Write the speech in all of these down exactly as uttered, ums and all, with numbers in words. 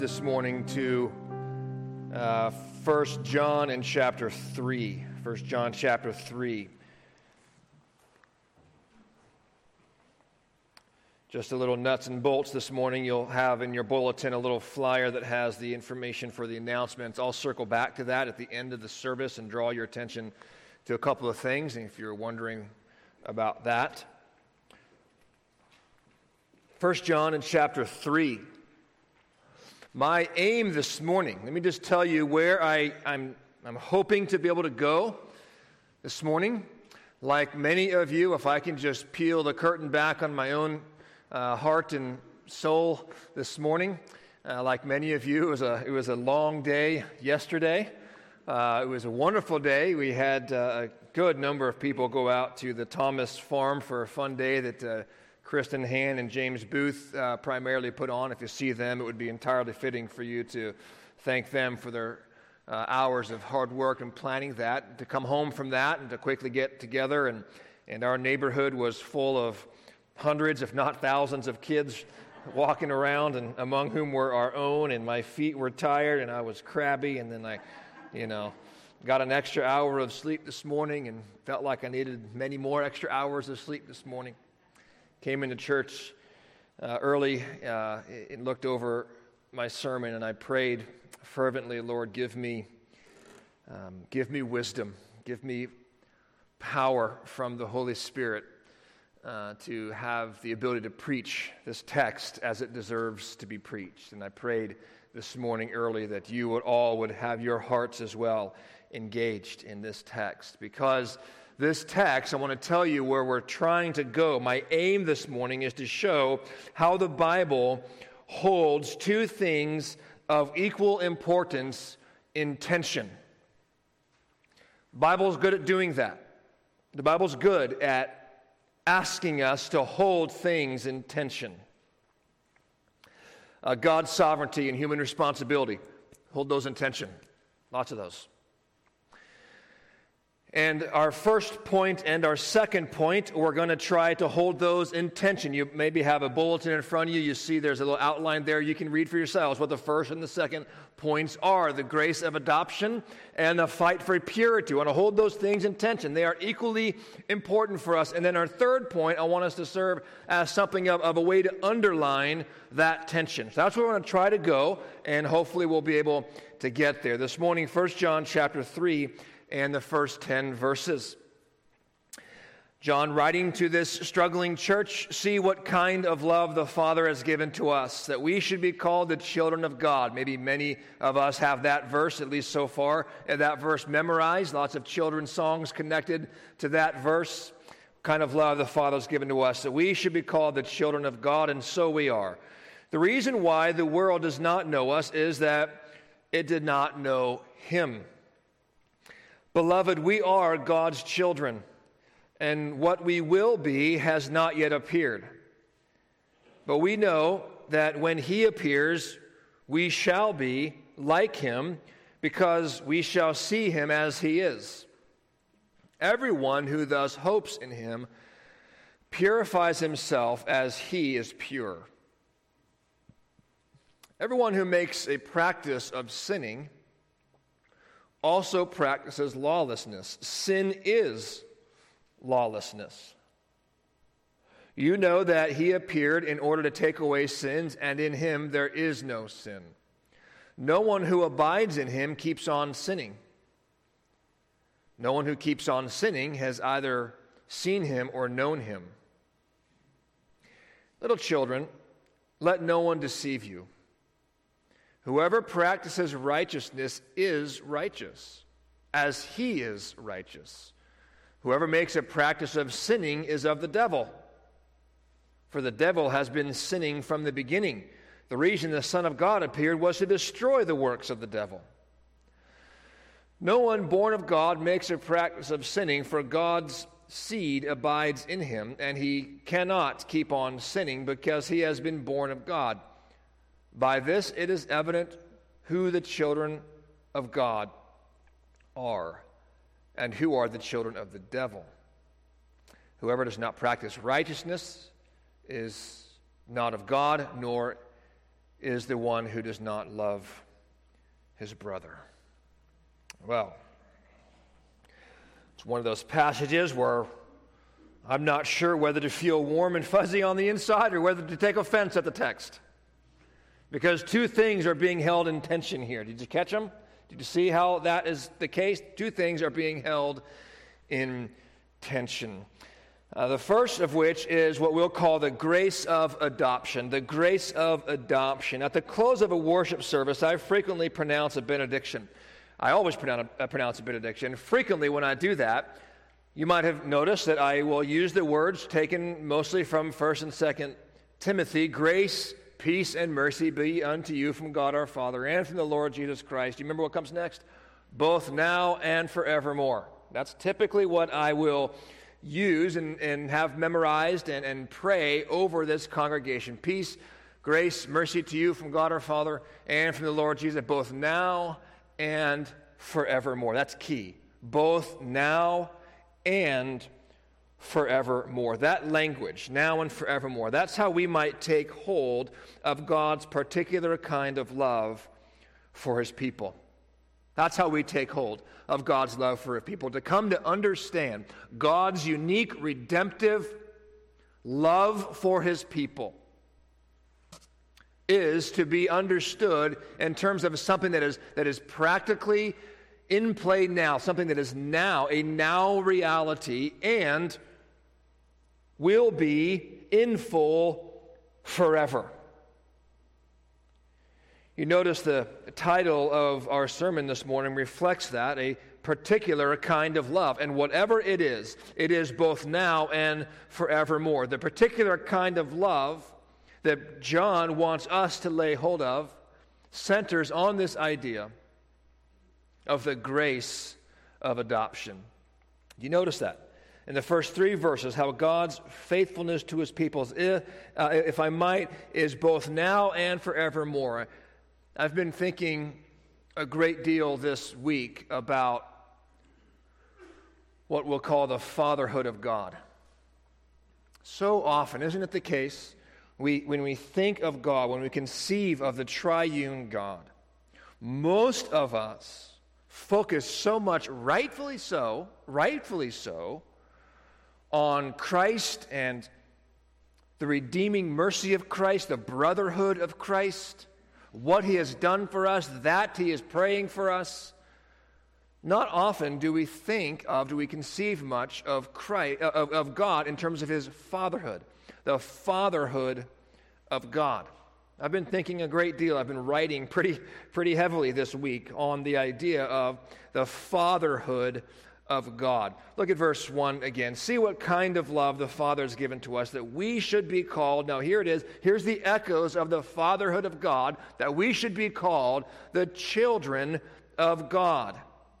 This morning to uh, First John and chapter three. First John chapter three. Just a little nuts and bolts this morning. You'll have in your bulletin a little flyer that has the information for the announcements. I'll circle back to that at the end of the service and draw your attention to a couple of things, and if you're wondering about that. First John and chapter three. My aim this morning, let me just tell you where I, I'm, I'm hoping to be able to go this morning. Like many of you, if I can just peel the curtain back on my own uh, heart and soul this morning, uh, like many of you, it was a, it was a long day yesterday. Uh, it was a wonderful day. We had uh, a good number of people go out to the Thomas Farm for a fun day that uh, Kristen Han and James Booth uh, primarily put on. If you see them, it would be entirely fitting for you to thank them for their uh, hours of hard work and planning that. To come home from that and to quickly get together, and, and our neighborhood was full of hundreds, if not thousands, of kids walking around, and among whom were our own, and my feet were tired, and I was crabby, and then I, you know, got an extra hour of sleep this morning and felt like I needed many more extra hours of sleep this morning. Came into church uh, early uh, and looked over my sermon, and I prayed fervently, Lord, give me, um, give me wisdom, give me power from the Holy Spirit uh, to have the ability to preach this text as it deserves to be preached. And I prayed this morning early that you would all would have your hearts as well engaged in this text, because this text, I want to tell you where we're trying to go. My aim this morning is to show how the Bible holds two things of equal importance in tension. The Bible's good at doing that. The Bible's good at asking us to hold things in tension. Uh, God's sovereignty and human responsibility, hold those in tension. Lots of those. And our first point and our second point, we're going to try to hold those in tension. You maybe have a bulletin in front of you. You see there's a little outline there. You can read for yourselves what the first and the second points are. The grace of adoption and the fight for purity. We want to hold those things in tension. They are equally important for us. And then our third point, I want us to serve as something of, of a way to underline that tension. So that's where we're going to try to go, and hopefully we'll be able to get there. This morning, First John chapter three, and the first ten verses. John, writing to this struggling church, see what kind of love the Father has given to us, that we should be called the children of God. Maybe many of us have that verse, at least so far, and that verse memorized. Lots of children's songs connected to that verse. Kind of love the Father has given to us, that we should be called the children of God, and so we are. The reason why the world does not know us is that it did not know Him. Beloved, we are God's children, and what we will be has not yet appeared. But we know that when He appears, we shall be like Him, because we shall see Him as He is. Everyone who thus hopes in Him purifies himself as He is pure. Everyone who makes a practice of sinning also practices lawlessness. Sin is lawlessness. You know that He appeared in order to take away sins, and in Him there is no sin. No one who abides in Him keeps on sinning. No one who keeps on sinning has either seen Him or known Him. Little children, let no one deceive you. Whoever practices righteousness is righteous, as He is righteous. Whoever makes a practice of sinning is of the devil, for the devil has been sinning from the beginning. The reason the Son of God appeared was to destroy the works of the devil. No one born of God makes a practice of sinning, for God's seed abides in him, and he cannot keep on sinning because he has been born of God. By this it is evident who the children of God are, and who are the children of the devil. Whoever does not practice righteousness is not of God, nor is the one who does not love his brother. Well, it's one of those passages where I'm not sure whether to feel warm and fuzzy on the inside or whether to take offense at the text. Because two things are being held in tension here. Did you catch them? Did you see how that is the case? Two things are being held in tension. Uh, the first of which is what we'll call the grace of adoption. The grace of adoption. At the close of a worship service, I frequently pronounce a benediction. I always pronounce a, pronounce a benediction. Frequently when I do that, you might have noticed that I will use the words taken mostly from First and Second Timothy. Grace, peace, and mercy be unto you from God our Father and from the Lord Jesus Christ. Do you remember what comes next? Both now and forevermore. That's typically what I will use and, and have memorized and, and pray over this congregation. Peace, grace, mercy to you from God our Father and from the Lord Jesus, both now and forevermore. That's key. Both now and forevermore. That language, now and forevermore, that's how we might take hold of God's particular kind of love for his people. That's how we take hold of God's love for his people, to come to understand God's unique redemptive love for his people is to be understood in terms of something that is that is practically in play now, something that is now, a now reality, and will be in full forever. You notice the title of our sermon this morning reflects that, a particular kind of love. And whatever it is, it is both now and forevermore. The particular kind of love that John wants us to lay hold of centers on this idea of the grace of adoption. You notice that in the first three verses, how God's faithfulness to his people, if, uh, if I might, is both now and forevermore. I've been thinking a great deal this week about what we'll call the fatherhood of God. So often, isn't it the case, we, when we think of God, when we conceive of the triune God, most of us focus so much, rightfully so, rightfully so, on Christ and the redeeming mercy of Christ, the brotherhood of Christ, what he has done for us, that he is praying for us. Not often do we think of, do we conceive much of Christ, of, of God in terms of his fatherhood, the fatherhood of God. I've been thinking a great deal. I've been writing pretty, pretty heavily this week on the idea of the fatherhood of God. Look at verse one again. See what kind of love the Father has given to us, that we should be called, now here it is, here's the echoes of the fatherhood of God, that we should be called the children of God.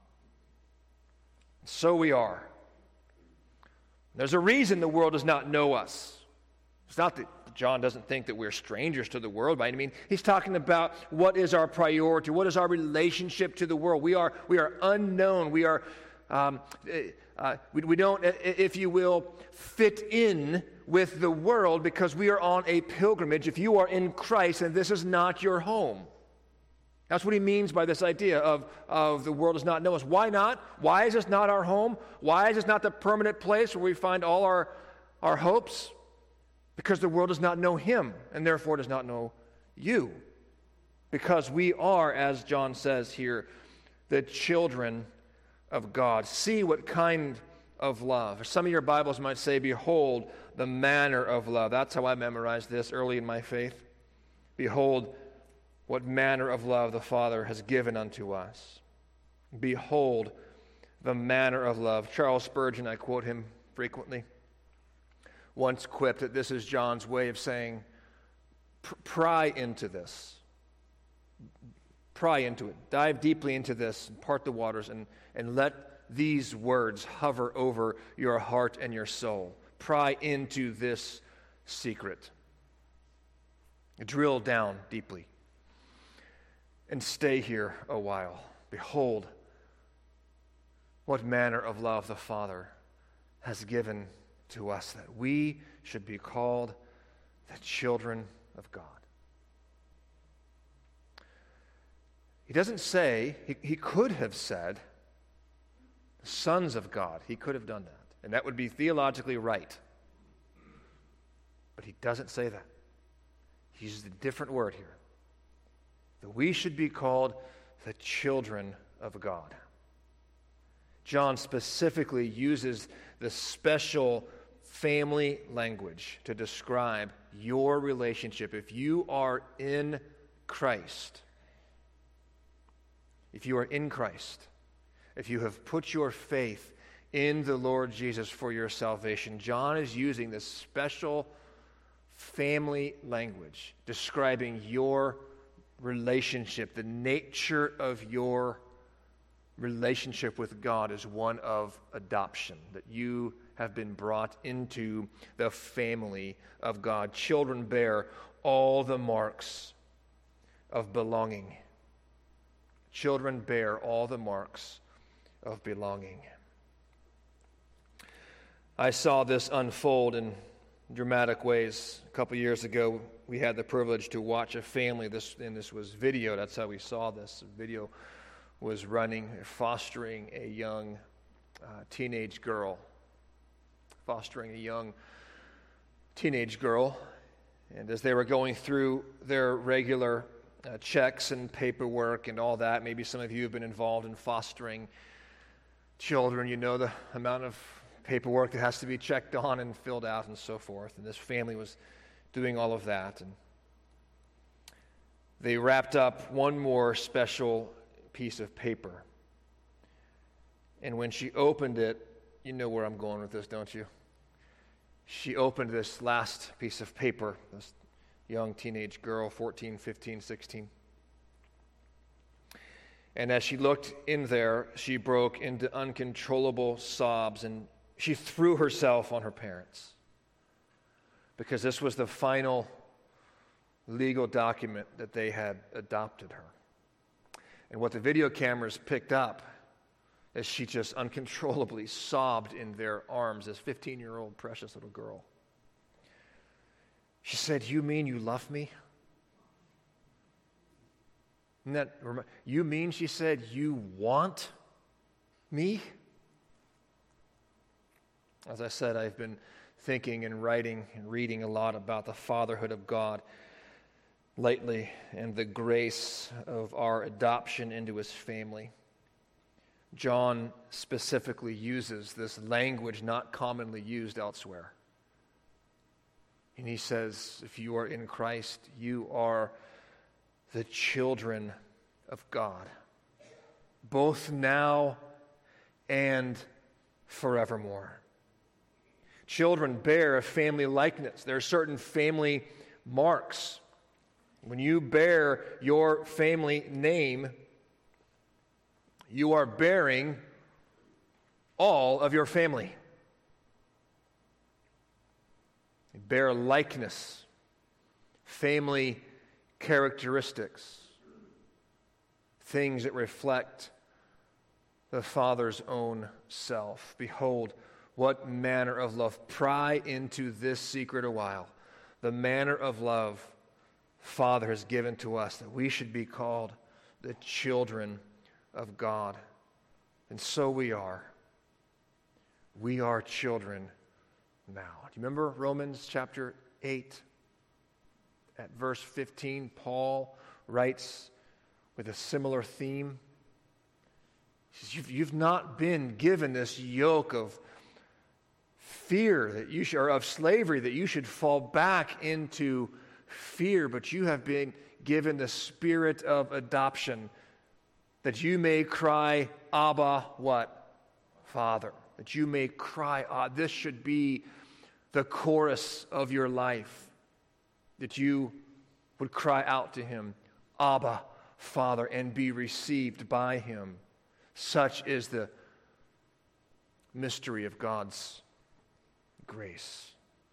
So we are. There's a reason the world does not know us. It's not that John doesn't think that we're strangers to the world by any means. He's talking about what is our priority, what is our relationship to the world. We are, we are unknown. We are, um, uh, we, we don't, if you will, fit in with the world because we are on a pilgrimage. If you are in Christ, and this is not your home. That's what he means by this idea of, of the world does not know us. Why not? Why is this not our home? Why is this not the permanent place where we find all our, our hopes? Because the world does not know him, and therefore does not know you. Because we are, as John says here, the children of God. See what kind of love. Some of your Bibles might say, behold, the manner of love. That's how I memorized this early in my faith. Behold, what manner of love the Father has given unto us. Behold, the manner of love. Charles Spurgeon, I quote him frequently, once quipped that this is John's way of saying, pry into this. Pry into it. Dive deeply into this and part the waters and, and let these words hover over your heart and your soul. Pry into this secret. Drill down deeply and stay here a while. Behold, what manner of love the Father has given to us, that we should be called the children of God. He doesn't say, he, he could have said, sons of God. He could have done that. And that would be theologically right. But he doesn't say that. He uses a different word here. That we should be called the children of God. John specifically uses the special family language to describe your relationship. If you are in Christ, if you are in Christ, if you have put your faith in the Lord Jesus for your salvation, John is using this special family language describing your relationship. The nature of your relationship with God is one of adoption, that you have been brought into the family of God. Children bear all the marks of belonging. Children bear all the marks of belonging. I saw this unfold in dramatic ways. A couple years ago, we had the privilege to watch a family, this and this was video, that's how we saw this. The video was running, fostering a young uh, teenage girl. Fostering a young teenage girl. And as they were going through their regular uh, checks and paperwork and all that, maybe some of you have been involved in fostering children. You know the amount of paperwork that has to be checked on and filled out and so forth. And this family was doing all of that. And they wrapped up one more special piece of paper. And when she opened it, you know where I'm going with this, don't you? She opened this last piece of paper, this young teenage girl, fourteen, fifteen, sixteen. And as she looked in there, she broke into uncontrollable sobs, and she threw herself on her parents, because this was the final legal document that they had adopted her. And what the video cameras picked up as she just uncontrollably sobbed in their arms, this fifteen-year-old precious little girl. She said, "You mean you love me?" Isn't that, you mean, she said, you want me? As I said, I've been thinking and writing and reading a lot about the fatherhood of God lately and the grace of our adoption into his family. John specifically uses this language not commonly used elsewhere. And he says, if you are in Christ, you are the children of God, both now and forevermore. Children bear a family likeness. There are certain family marks. When you bear your family name, you are bearing all of your family. You bear likeness, family characteristics, things that reflect the Father's own self. Behold, what manner of love. Pry into this secret a while. The manner of love Father has given to us, that we should be called the children of God. And so we are. We are children now. Do you remember Romans chapter eight? At verse fifteen, Paul writes with a similar theme. He says, you've, you've not been given this yoke of fear that you should, or of slavery that you should fall back into fear, but you have been given the spirit of adoption, that you may cry, Abba, what? Father. That you may cry, ah, this should be the chorus of your life, that you would cry out to him, Abba, Father, and be received by him. Such is the mystery of God's grace.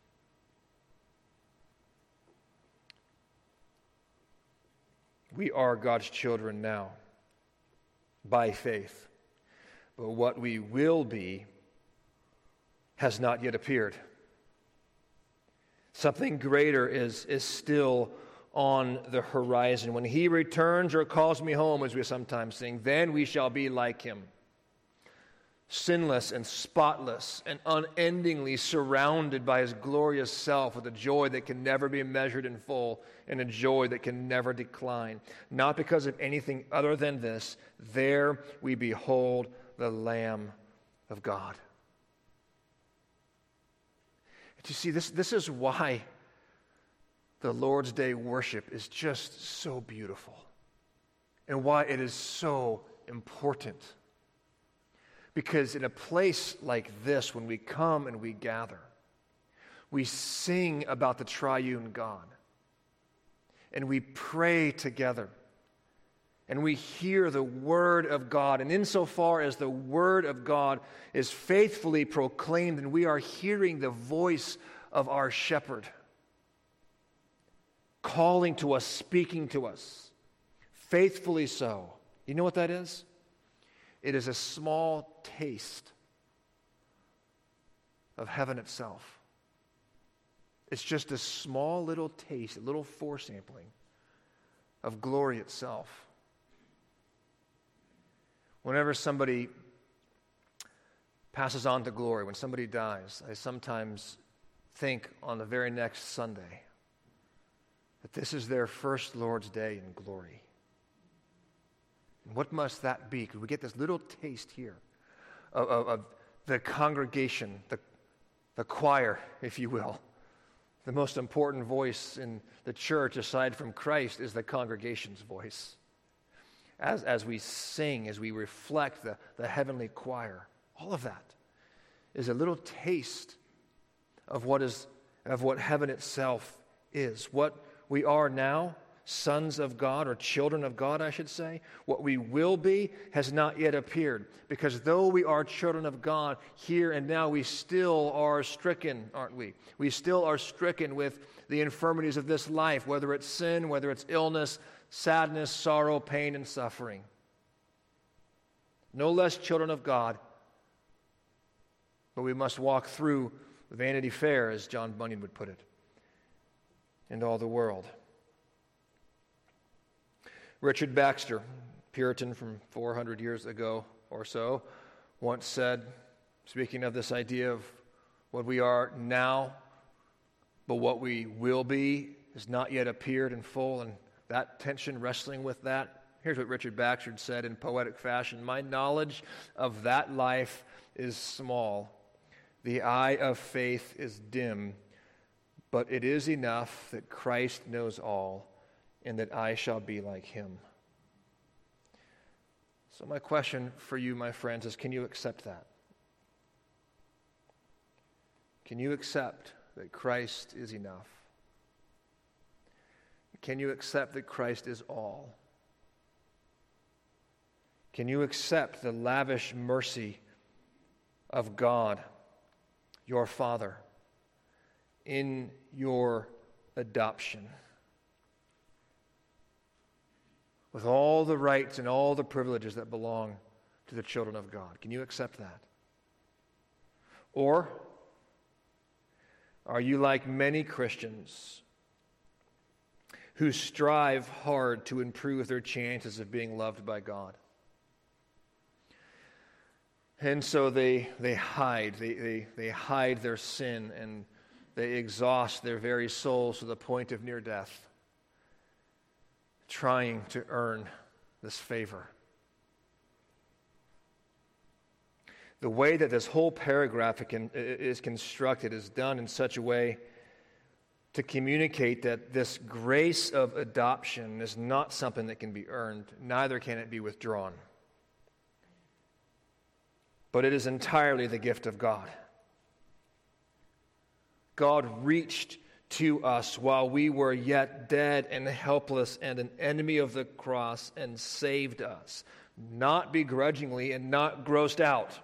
We are God's children now by faith, but what we will be has not yet appeared. Something greater is, is still on the horizon. When he returns or calls me home, as we sometimes sing, then we shall be like him. Sinless and spotless and unendingly surrounded by his glorious self with a joy that can never be measured in full and a joy that can never decline. Not because of anything other than this, there we behold the Lamb of God. And you see, this, this is why the Lord's Day worship is just so beautiful and why it is so important. Because in a place like this, when we come and we gather, we sing about the triune God, and we pray together, and we hear the Word of God. And insofar as the Word of God is faithfully proclaimed, and we are hearing the voice of our shepherd, calling to us, speaking to us, faithfully so. You know what that is? It is a small taste of heaven itself. It's just a small little taste, a little foresampling of glory itself. Whenever somebody passes on to glory, when somebody dies, I sometimes think on the very next Sunday that this is their first Lord's Day in glory. What must that be? Because we get this little taste here of, of, of the congregation, the, the choir, if you will. The most important voice in the church, aside from Christ, is the congregation's voice. As, as we sing, as we reflect the, the heavenly choir, all of that is a little taste of what is of what heaven itself is. What we are now, sons of God, or children of God, I should say, what we will be has not yet appeared. Because though we are children of God here and now, we still are stricken, aren't we? We still are stricken with the infirmities of this life, whether it's sin, whether it's illness, sadness, sorrow, pain, and suffering. No less children of God, but we must walk through Vanity Fair, as John Bunyan would put it, and all the world. Richard Baxter, Puritan from four hundred years ago or so, once said, speaking of this idea of what we are now, but what we will be has not yet appeared in full, and that tension, wrestling with that. Here's what Richard Baxter said in poetic fashion: "My knowledge of that life is small. The eye of faith is dim, but it is enough that Christ knows all, and that I shall be like him." So my question for you, my friends, is can you accept that? Can you accept that Christ is enough? Can you accept that Christ is all? Can you accept the lavish mercy of God, your Father, in your adoption, with all the rights and all the privileges that belong to the children of God? Can you accept that? Or are you like many Christians who strive hard to improve their chances of being loved by God? And so they they hide, they, they, they hide their sin, and they exhaust their very souls to the point of near death, trying to earn this favor. The way that this whole paragraph is constructed is done in such a way to communicate that this grace of adoption is not something that can be earned, neither can it be withdrawn. But it is entirely the gift of God. God reached to us while we were yet dead and helpless and an enemy of the cross, and saved us, not begrudgingly and not grossed out,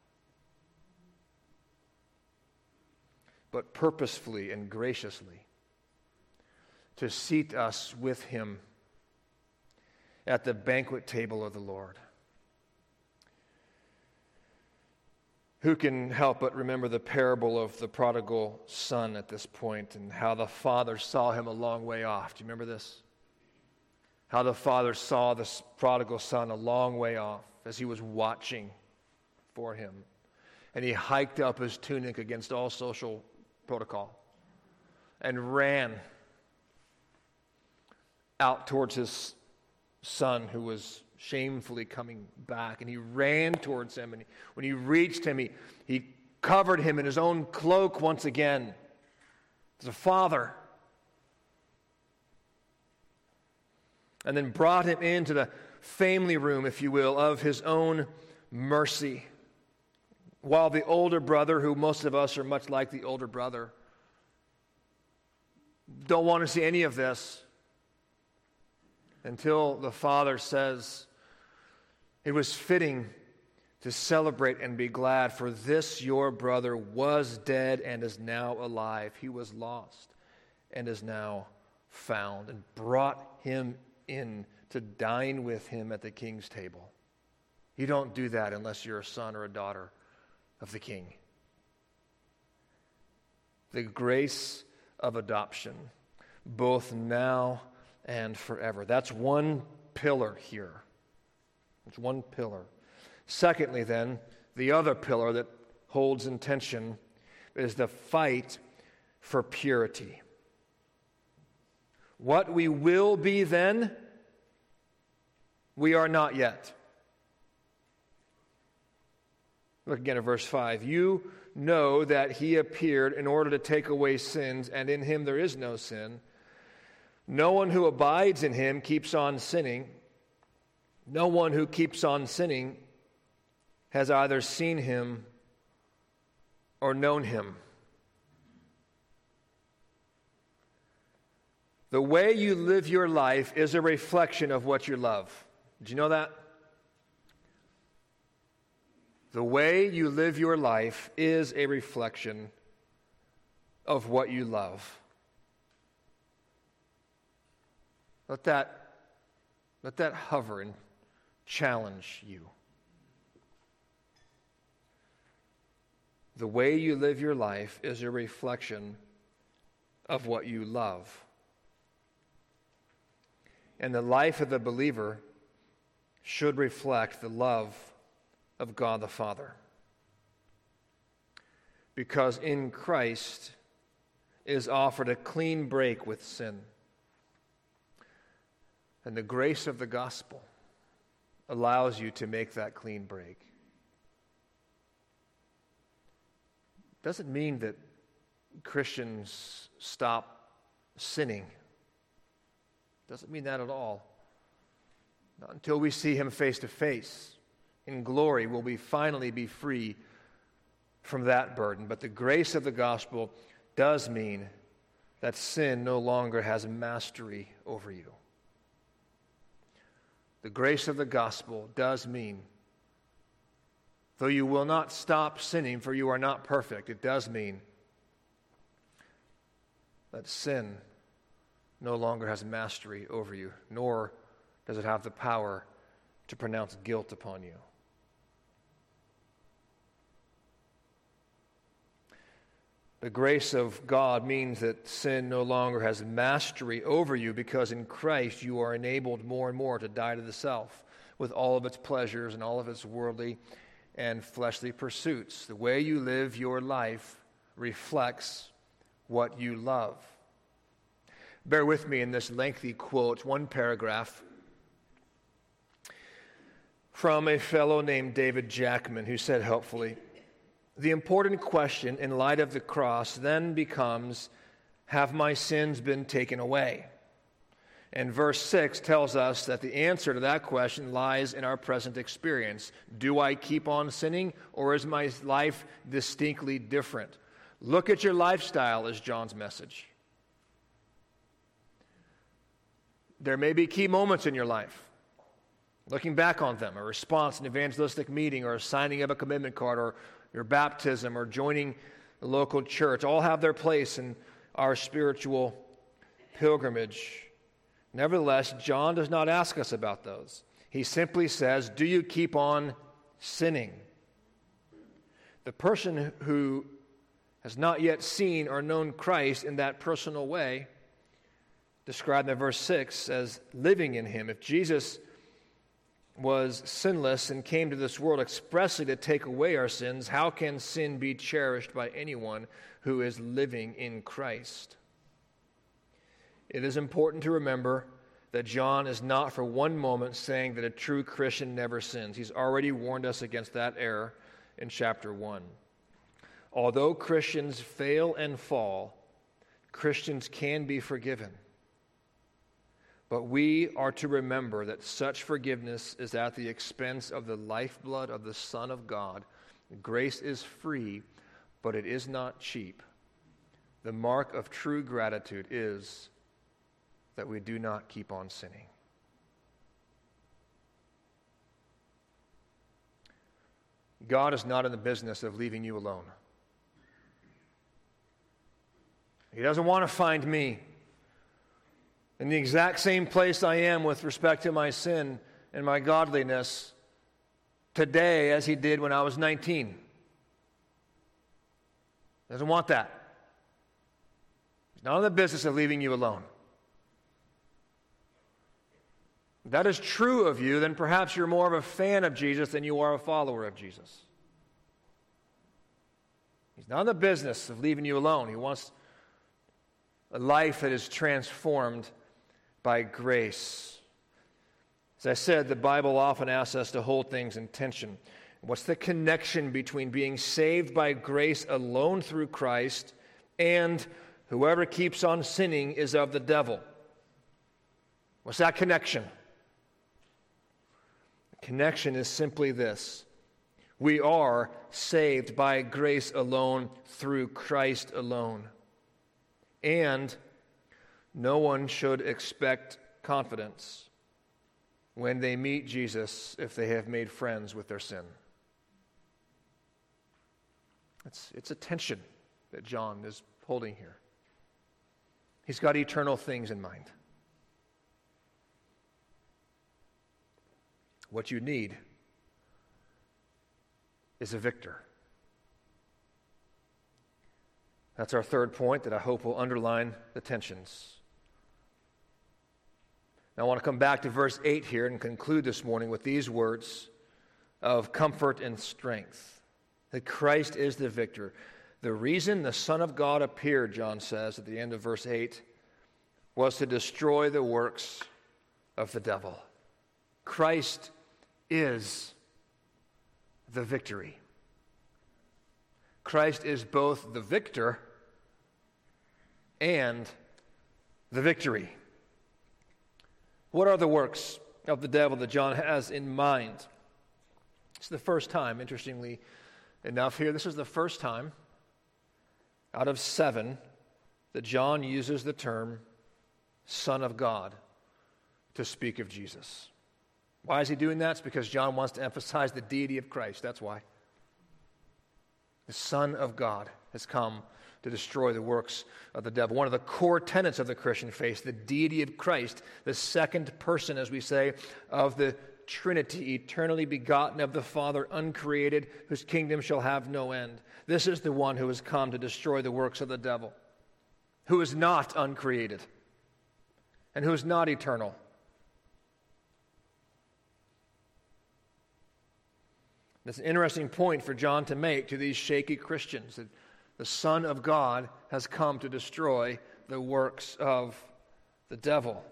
but purposefully and graciously, to seat us with him at the banquet table of the Lord. Who can help but remember the parable of the prodigal son at this point and how the father saw him a long way off? Do you remember this? How the father saw this prodigal son a long way off as he was watching for him. And he hiked up his tunic against all social protocol and ran out towards his son who was shamefully coming back. And he ran towards him, and when he reached him, he, he covered him in his own cloak once again as a father, and then brought him into the family room, if you will, of his own mercy. While the older brother, who most of us are much like the older brother, don't want to see any of this, until the father says, "It was fitting to celebrate and be glad, for this your brother was dead and is now alive. He was lost and is now found," and brought him in to dine with him at the king's table. You don't do that unless you're a son or a daughter of the king. The grace of adoption, both now and forever. That's one pillar here. It's one pillar. Secondly, then, the other pillar that holds in tension is the fight for purity. What we will be then, we are not yet. Look again at verse five. You know that he appeared in order to take away sins, and in him there is no sin. No one who abides in him keeps on sinning. No one who keeps on sinning has either seen him or known him. The way you live your life is a reflection of what you love. Did you know that? The way you live your life is a reflection of what you love. Let that, let that hover and challenge you. The way you live your life is a reflection of what you love. And the life of the believer should reflect the love of God the Father. Because in Christ is offered a clean break with sin. And the grace of the gospel allows you to make that clean break. Doesn't mean that Christians stop sinning. Doesn't mean that at all. Not until we see him face to face. In glory will we finally be free from that burden. But the grace of the gospel does mean that sin no longer has mastery over you. The grace of the gospel does mean, though you will not stop sinning, for you are not perfect, it does mean that sin no longer has mastery over you, nor does it have the power to pronounce guilt upon you. The grace of God means that sin no longer has mastery over you, because in Christ you are enabled more and more to die to the self with all of its pleasures and all of its worldly and fleshly pursuits. The way you live your life reflects what you love. Bear with me in this lengthy quote, one paragraph from a fellow named David Jackman, who said helpfully, "The important question in light of the cross then becomes, have my sins been taken away?" And verse six tells us that the answer to that question lies in our present experience. Do I keep on sinning, or is my life distinctly different? Look at your lifestyle, is John's message. There may be key moments in your life. Looking back on them, a response, an evangelistic meeting, or a signing of a commitment card, or your baptism, or joining the local church, all have their place in our spiritual pilgrimage. Nevertheless, John does not ask us about those. He simply says, do you keep on sinning? The person who has not yet seen or known Christ in that personal way, described in verse six as living in him. If Jesus was sinless and came to this world expressly to take away our sins, how can sin be cherished by anyone who is living in Christ? It is important to remember that John is not for one moment saying that a true Christian never sins. He's already warned us against that error in chapter one. Although Christians fail and fall, Christians can be forgiven. But we are to remember that such forgiveness is at the expense of the lifeblood of the Son of God. Grace is free, but it is not cheap. The mark of true gratitude is that we do not keep on sinning. God is not in the business of leaving you alone. He doesn't want to find me in the exact same place I am with respect to my sin and my godliness today as he did when I was nineteen. He doesn't want that. He's not in the business of leaving you alone. If that is true of you, then perhaps you're more of a fan of Jesus than you are a follower of Jesus. He's not in the business of leaving you alone. He wants a life that is transformed by grace. As I said, the Bible often asks us to hold things in tension. What's the connection between being saved by grace alone through Christ and whoever keeps on sinning is of the devil? What's that connection? The connection is simply this. We are saved by grace alone through Christ alone. And no one should expect confidence when they meet Jesus if they have made friends with their sin. It's, it's a tension that John is holding here. He's got eternal things in mind. What you need is a victor. That's our third point that I hope will underline the tensions. Now I want to come back to verse eight here and conclude this morning with these words of comfort and strength. That Christ is the victor. The reason the Son of God appeared, John says at the end of verse eight, was to destroy the works of the devil. Christ is the victory. Christ is both the victor and the victory. What are the works of the devil that John has in mind? It's the first time, interestingly enough here, this is the first time out of seven that John uses the term Son of God to speak of Jesus. Why is he doing that? It's because John wants to emphasize the deity of Christ. That's why. The Son of God has come to destroy the works of the devil. One of the core tenets of the Christian faith, the deity of Christ, the second person, as we say, of the Trinity, eternally begotten of the Father, uncreated, whose kingdom shall have no end. This is the one who has come to destroy the works of the devil, who is not uncreated and who is not eternal. That's an interesting point for John to make to these shaky Christians, that the Son of God has come to destroy the works of the devil.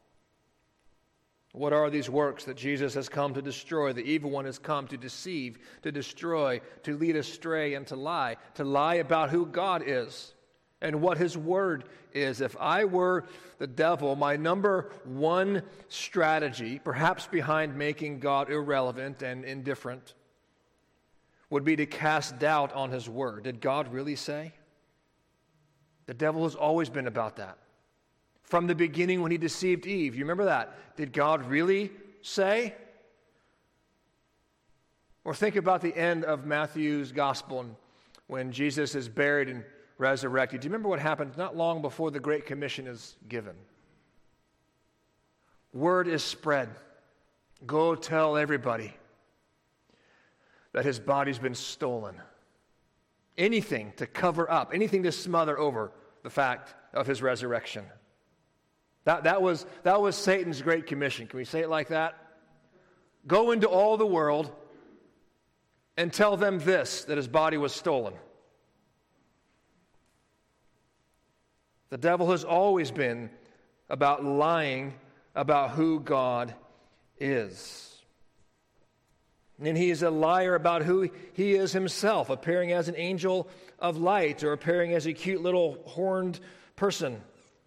What are these works that Jesus has come to destroy? The evil one has come to deceive, to destroy, to lead astray, and to lie. To lie about who God is and what his word is. If I were the devil, my number one strategy, perhaps behind making God irrelevant and indifferent, would be to cast doubt on his word. Did God really say? The devil has always been about that. From the beginning when he deceived Eve, you remember that? Did God really say? Or think about the end of Matthew's gospel when Jesus is buried and resurrected. Do you remember what happened not long before the Great Commission is given? Word is spread. Go tell everybody that his body's been stolen anything to cover up, anything to smother over the fact of his resurrection. That, that, was, that was Satan's great commission. Can we say it like that? Go into all the world and tell them this, that his body was stolen. The devil has always been about lying about who God is. And he is a liar about who he is himself, appearing as an angel of light or appearing as a cute little horned person.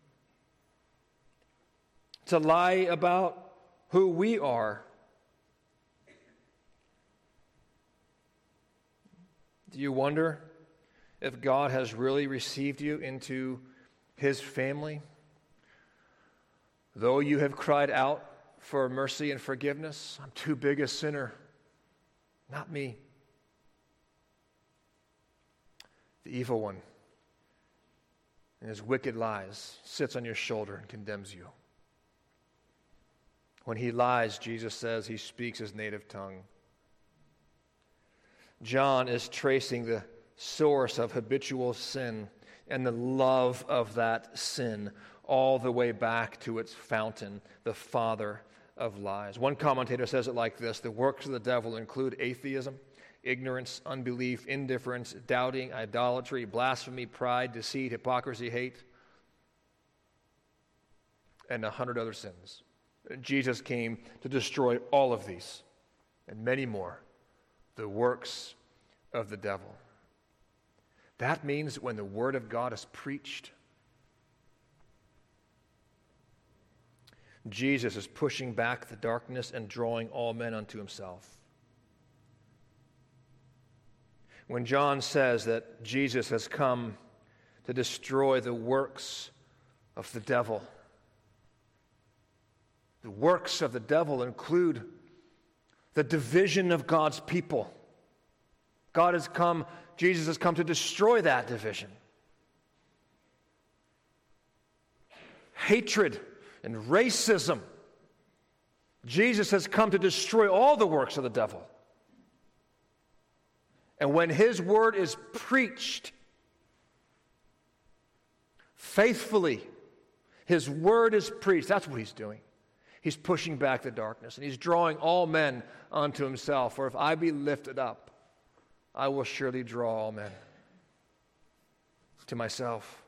To lie about who we are. Do you wonder if God has really received you into his family? Though you have cried out for mercy and forgiveness, I'm too big a sinner. Not me. The evil one, in his wicked lies, sits on your shoulder and condemns you. When he lies, Jesus says he speaks his native tongue. John is tracing the source of habitual sin and the love of that sin all the way back to its fountain, the father of lies. One commentator says it like this: the works of the devil include atheism, ignorance, unbelief, indifference, doubting, idolatry, blasphemy, pride, deceit, hypocrisy, hate, and a hundred other sins. Jesus came to destroy all of these and many more, the works of the devil. That means when the Word of God is preached, Jesus is pushing back the darkness and drawing all men unto himself. When John says that Jesus has come to destroy the works of the devil, the works of the devil include the division of God's people. God has come, Jesus has come to destroy that division. Hatred and racism. Jesus has come to destroy all the works of the devil. And when his word is preached faithfully, his word is preached, that's what he's doing. He's pushing back the darkness, and he's drawing all men unto himself. For if I be lifted up, I will surely draw all men to myself.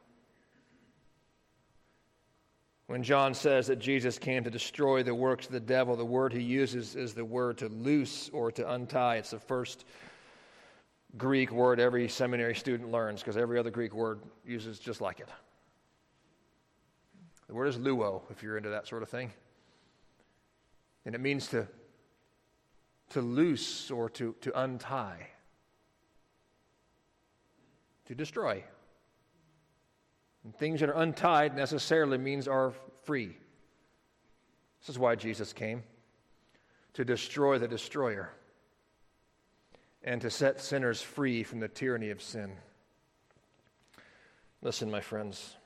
When John says that Jesus came to destroy the works of the devil, the word he uses is the word to loose or to untie. It's the first Greek word every seminary student learns, because every other Greek word uses just like it. The word is luo, if you're into that sort of thing. And it means to, to loose or to, to untie, to destroy. And things that are untied necessarily means are free. This is why Jesus came, to destroy the destroyer and to set sinners free from the tyranny of sin. Listen, my friends,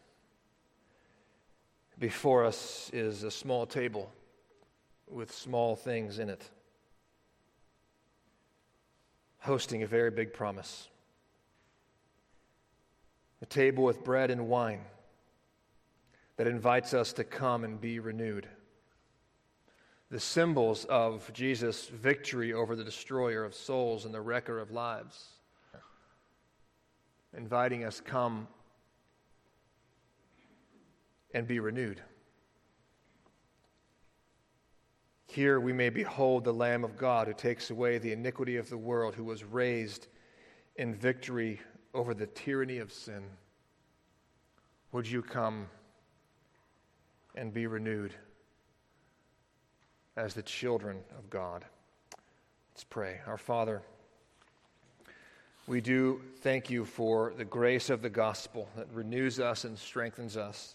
before us is a small table with small things in it, hosting a very big promise. A table with bread and wine that invites us to come and be renewed. The symbols of Jesus' victory over the destroyer of souls and the wrecker of lives, inviting us, come and be renewed. Here we may behold the Lamb of God who takes away the iniquity of the world, who was raised in victory over the tyranny of sin. Would you come and be renewed as the children of God? Let's pray. Our Father, we do thank you for the grace of the gospel that renews us and strengthens us.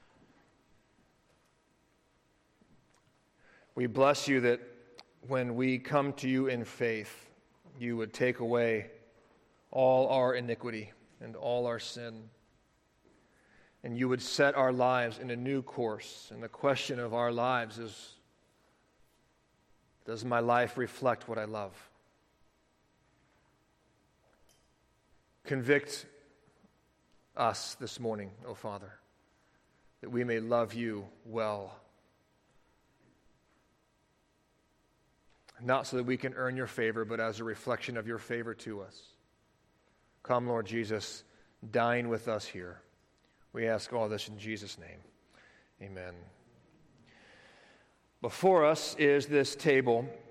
We bless you that when we come to you in faith, you would take away all our iniquity and all our sin, and you would set our lives in a new course. And the question of our lives is, does my life reflect what I love? Convict us this morning, O Father, that we may love you well. Not so that we can earn your favor, but as a reflection of your favor to us. Come, Lord Jesus, dine with us here. We ask all this in Jesus' name. Amen. Before us is this table